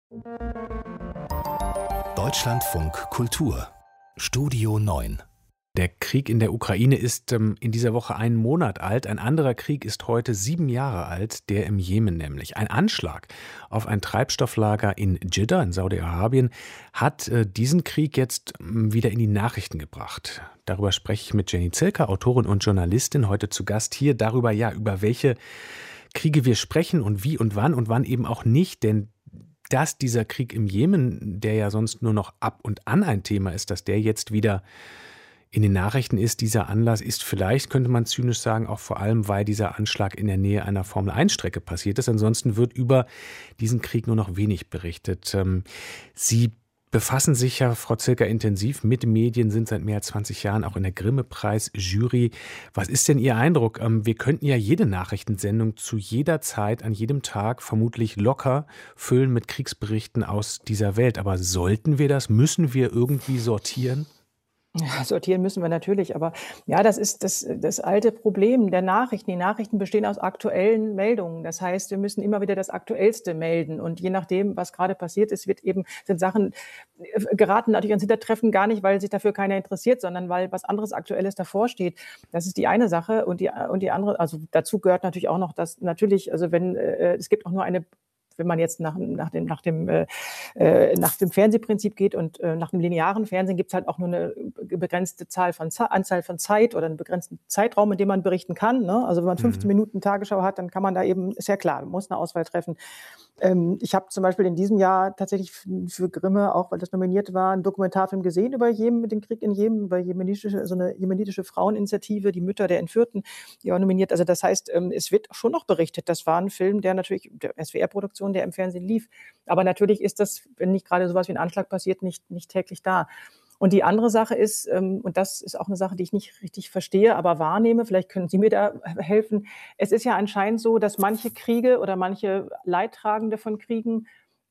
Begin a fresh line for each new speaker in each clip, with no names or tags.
Deutschlandfunk Kultur Studio 9.
Der Krieg in der Ukraine ist in dieser Woche einen Monat alt. Ein anderer Krieg ist heute 7 Jahre alt, der im Jemen nämlich. Ein Anschlag auf ein Treibstofflager in Dschidda in Saudi-Arabien hat diesen Krieg jetzt wieder in die Nachrichten gebracht. Darüber spreche ich mit Jenny Zilker, Autorin und Journalistin, heute zu Gast hier. Darüber, über welche Kriege wir sprechen und wie und wann eben auch nicht. Denn dass dieser Krieg im Jemen, der ja sonst nur noch ab und an ein Thema ist, dass der jetzt wieder in den Nachrichten ist, dieser Anlass ist vielleicht, könnte man zynisch sagen, auch vor allem, weil dieser Anschlag in der Nähe einer Formel-1-Strecke passiert ist. Ansonsten wird über diesen Krieg nur noch wenig berichtet. Sie befassen sich ja, Frau Zilker, intensiv mit Medien, sind seit mehr als 20 Jahren auch in der Grimme-Preis-Jury. Was ist denn Ihr Eindruck? Wir könnten ja jede Nachrichtensendung zu jeder Zeit, an jedem Tag vermutlich locker füllen mit Kriegsberichten aus dieser Welt. Aber sollten wir das? Müssen wir irgendwie sortieren?
Ja, sortieren müssen wir natürlich, aber ja, das ist das alte Problem der Nachrichten. Die Nachrichten bestehen aus aktuellen Meldungen. Das heißt, wir müssen immer wieder das Aktuellste melden. Und je nachdem, was gerade passiert ist, sind Sachen geraten natürlich ans Hintertreffen, gar nicht, weil sich dafür keiner interessiert, sondern weil was anderes Aktuelles davor steht. Das ist die eine Sache. Und die andere, also dazu gehört natürlich auch noch, dass natürlich, also es gibt auch nur wenn man jetzt nach dem Fernsehprinzip geht und nach dem linearen Fernsehen, gibt es halt auch nur eine begrenzte Anzahl von Zeit oder einen begrenzten Zeitraum, in dem man berichten kann. Ne? Also wenn man 15 Minuten Tagesschau hat, dann kann man da eben, ist ja klar, man muss eine Auswahl treffen. Ich habe zum Beispiel in diesem Jahr tatsächlich für Grimme, auch weil das nominiert war, einen Dokumentarfilm gesehen über Jemen, mit dem Krieg in Jemen, über so eine jemenitische Fraueninitiative, die Mütter der Entführten, die auch nominiert. Also das heißt, es wird schon noch berichtet. Das war ein Film, der natürlich, der SWR-Produktion, der im Fernsehen lief. Aber natürlich ist das, wenn nicht gerade sowas wie ein Anschlag passiert, nicht täglich da. Und die andere Sache ist, und das ist auch eine Sache, die ich nicht richtig verstehe, aber wahrnehme, vielleicht können Sie mir da helfen. Es ist ja anscheinend so, dass manche Kriege oder manche Leidtragende von Kriegen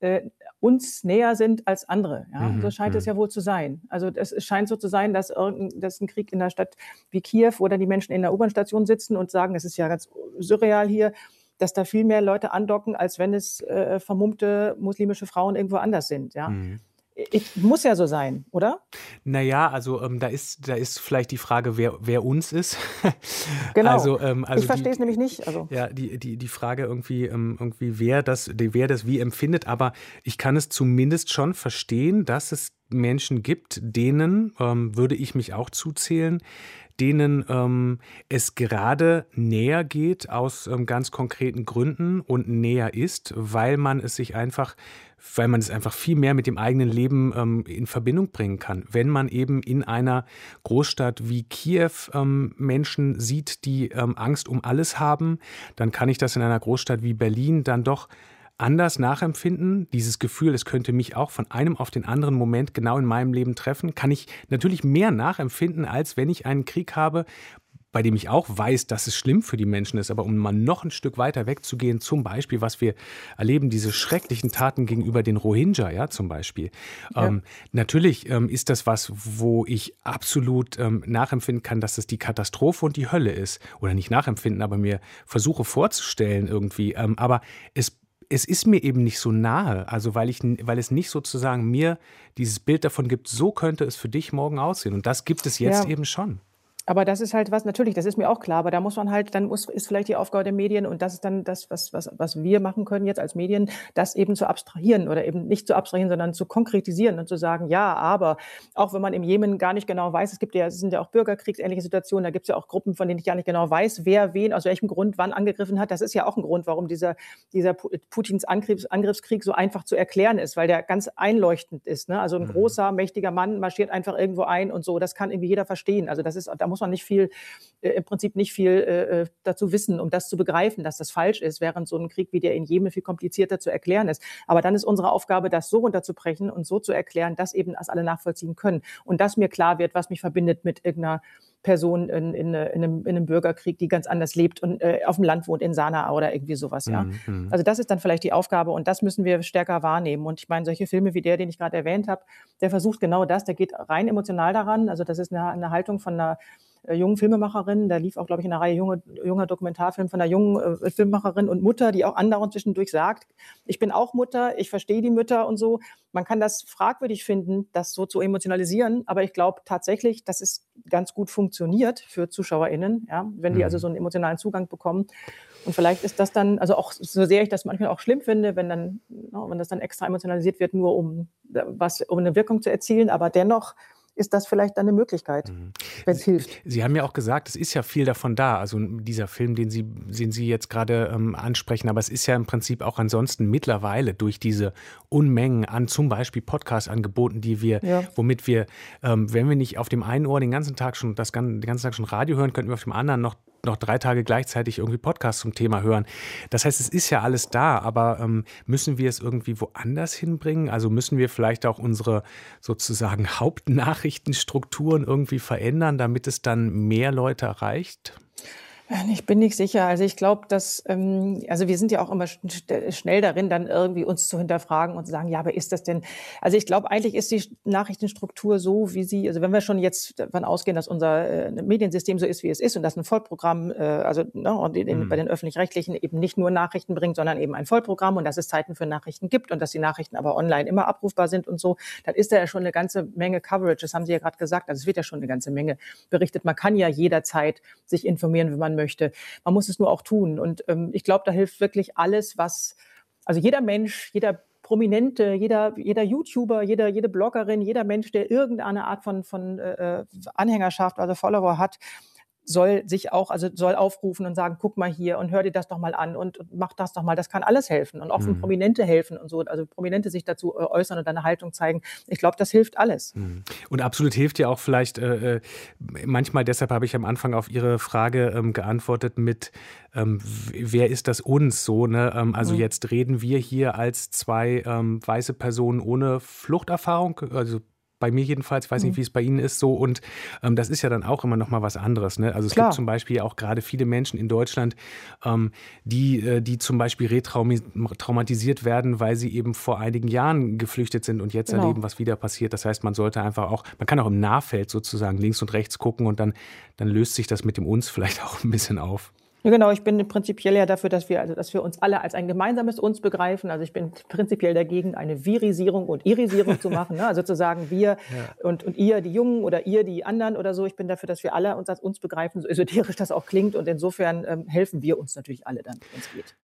uns näher sind als andere. Ja? So scheint es ja wohl zu sein. Also es scheint so zu sein, dass ein Krieg in einer Stadt wie Kiew, wo dann die Menschen in der U-Bahn-Station sitzen und sagen, es ist ja ganz surreal hier, dass da viel mehr Leute andocken, als wenn es vermummte muslimische Frauen irgendwo anders sind. Ja? Muss ja so sein, oder?
Naja, also da ist vielleicht die Frage, wer uns ist.
Genau.
Also
ich verstehe es nämlich nicht. Also.
Ja, die Frage irgendwie wer das wie empfindet. Aber ich kann es zumindest schon verstehen, dass es Menschen gibt, denen würde ich mich auch zuzählen, denen es gerade näher geht aus ganz konkreten Gründen und näher ist, weil man es einfach viel mehr mit dem eigenen Leben in Verbindung bringen kann. Wenn man eben in einer Großstadt wie Kiew Menschen sieht, die Angst um alles haben, dann kann ich das in einer Großstadt wie Berlin dann doch anders nachempfinden. Dieses Gefühl, es könnte mich auch von einem auf den anderen Moment genau in meinem Leben treffen, kann ich natürlich mehr nachempfinden, als wenn ich einen Krieg habe, bei dem ich auch weiß, dass es schlimm für die Menschen ist. Aber um mal noch ein Stück weiter wegzugehen, zum Beispiel, was wir erleben, diese schrecklichen Taten gegenüber den Rohingya, ja, zum Beispiel. Ja. Natürlich ist das was, wo ich absolut nachempfinden kann, dass es die Katastrophe und die Hölle ist. Oder nicht nachempfinden, aber mir versuche vorzustellen irgendwie. Aber es ist mir eben nicht so nahe, also weil es nicht sozusagen mir dieses Bild davon gibt, so könnte es für dich morgen aussehen. Und das gibt es jetzt eben schon.
Aber das ist halt was, natürlich, das ist mir auch klar, aber da muss man halt, ist vielleicht die Aufgabe der Medien und das ist dann das, was wir machen können jetzt als Medien, das eben zu abstrahieren oder eben nicht zu abstrahieren, sondern zu konkretisieren und zu sagen, ja, aber auch wenn man im Jemen gar nicht genau weiß, es sind ja auch bürgerkriegsähnliche Situationen, da gibt es ja auch Gruppen, von denen ich gar nicht genau weiß, wer wen, aus welchem Grund wann angegriffen hat. Das ist ja auch ein Grund, warum dieser Putins Angriffskrieg so einfach zu erklären ist, weil der ganz einleuchtend ist. Ne? Also ein großer, mächtiger Mann marschiert einfach irgendwo ein und so, das kann irgendwie jeder verstehen. Also da muss man im Prinzip nicht viel dazu wissen, um das zu begreifen, dass das falsch ist, während so ein Krieg wie der in Jemen viel komplizierter zu erklären ist. Aber dann ist unsere Aufgabe, das so runterzubrechen und so zu erklären, dass eben das alle nachvollziehen können. Und dass mir klar wird, was mich verbindet mit irgendeiner Person in einem Bürgerkrieg, die ganz anders lebt und auf dem Land wohnt, in Sanaa oder irgendwie sowas. Ja? Also das ist dann vielleicht die Aufgabe und das müssen wir stärker wahrnehmen. Und ich meine, solche Filme wie der, den ich gerade erwähnt habe, der versucht genau das, der geht rein emotional daran. Also das ist eine Haltung von einer jungen Filmemacherin. Da lief auch, glaube ich, in der Reihe junger Dokumentarfilm von einer jungen Filmemacherin und Mutter, die auch andauernd zwischendurch sagt, ich bin auch Mutter, ich verstehe die Mütter und so. Man kann das fragwürdig finden, das so zu emotionalisieren, aber ich glaube tatsächlich, dass es ganz gut funktioniert für ZuschauerInnen, ja, wenn die also so einen emotionalen Zugang bekommen. Und vielleicht ist das dann, also auch so sehr ich das manchmal auch schlimm finde, wenn das dann extra emotionalisiert wird, nur um eine Wirkung zu erzielen, aber dennoch ist das vielleicht dann eine Möglichkeit, wenn es hilft.
Sie haben ja auch gesagt, es ist ja viel davon da, also dieser Film, den Sie jetzt gerade ansprechen, aber es ist ja im Prinzip auch ansonsten mittlerweile durch diese Unmengen an zum Beispiel Podcast-Angeboten, womit wir, wenn wir nicht auf dem einen Ohr den ganzen Tag schon Radio hören, könnten wir auf dem anderen noch 3 Tage gleichzeitig irgendwie Podcasts zum Thema hören. Das heißt, es ist ja alles da, aber müssen wir es irgendwie woanders hinbringen? Also müssen wir vielleicht auch unsere sozusagen Hauptnachrichtenstrukturen irgendwie verändern, damit es dann mehr Leute erreicht?
Ich bin nicht sicher. Also ich glaube, dass, also wir sind ja auch immer schnell darin, dann irgendwie uns zu hinterfragen und zu sagen, ja, aber ist das denn, also ich glaube, eigentlich ist die Nachrichtenstruktur so, wie sie, also wenn wir schon jetzt davon ausgehen, dass unser Mediensystem so ist, wie es ist und dass ein Vollprogramm, bei den Öffentlich-Rechtlichen eben nicht nur Nachrichten bringt, sondern eben ein Vollprogramm und dass es Zeiten für Nachrichten gibt und dass die Nachrichten aber online immer abrufbar sind und so, dann ist da ja schon eine ganze Menge Coverage, das haben Sie ja gerade gesagt, also es wird ja schon eine ganze Menge berichtet. Man kann ja jederzeit sich informieren, wenn man möchte. Man muss es nur auch tun. Und ich glaube, da hilft wirklich alles, also jeder Mensch, jeder Prominente, jeder YouTuber, jede Bloggerin, jeder Mensch, der irgendeine Art von Anhängerschaft, also Follower hat, soll aufrufen und sagen, guck mal hier und hör dir das doch mal an und mach das doch mal. Das kann alles helfen und auch von Prominente helfen und so. Also Prominente sich dazu äußern und eine Haltung zeigen. Ich glaube, das hilft alles.
Und absolut hilft ja auch vielleicht manchmal, deshalb habe ich am Anfang auf Ihre Frage geantwortet mit, wer ist das uns so? Ne? Also jetzt reden wir hier als 2 weiße Personen ohne Fluchterfahrung, also bei mir jedenfalls, ich weiß nicht, wie es bei Ihnen ist, so. Und das ist ja dann auch immer noch mal was anderes. Ne? Also es gibt zum Beispiel auch gerade viele Menschen in Deutschland, die zum Beispiel retraumatisiert werden, weil sie eben vor einigen Jahren geflüchtet sind und jetzt erleben, was wieder passiert. Das heißt, man kann auch im Nahfeld sozusagen links und rechts gucken und dann löst sich das mit dem uns vielleicht auch ein bisschen auf.
Ja, genau. Ich bin prinzipiell ja dafür, dass wir uns alle als ein gemeinsames Uns begreifen. Also ich bin prinzipiell dagegen, eine Virisierung und Irisierung zu machen. Ne? Also zu sagen, wir und ihr, die Jungen oder ihr, die anderen oder so. Ich bin dafür, dass wir alle uns als uns begreifen, so esoterisch das auch klingt. Und insofern helfen wir uns natürlich alle dann, wenn es geht.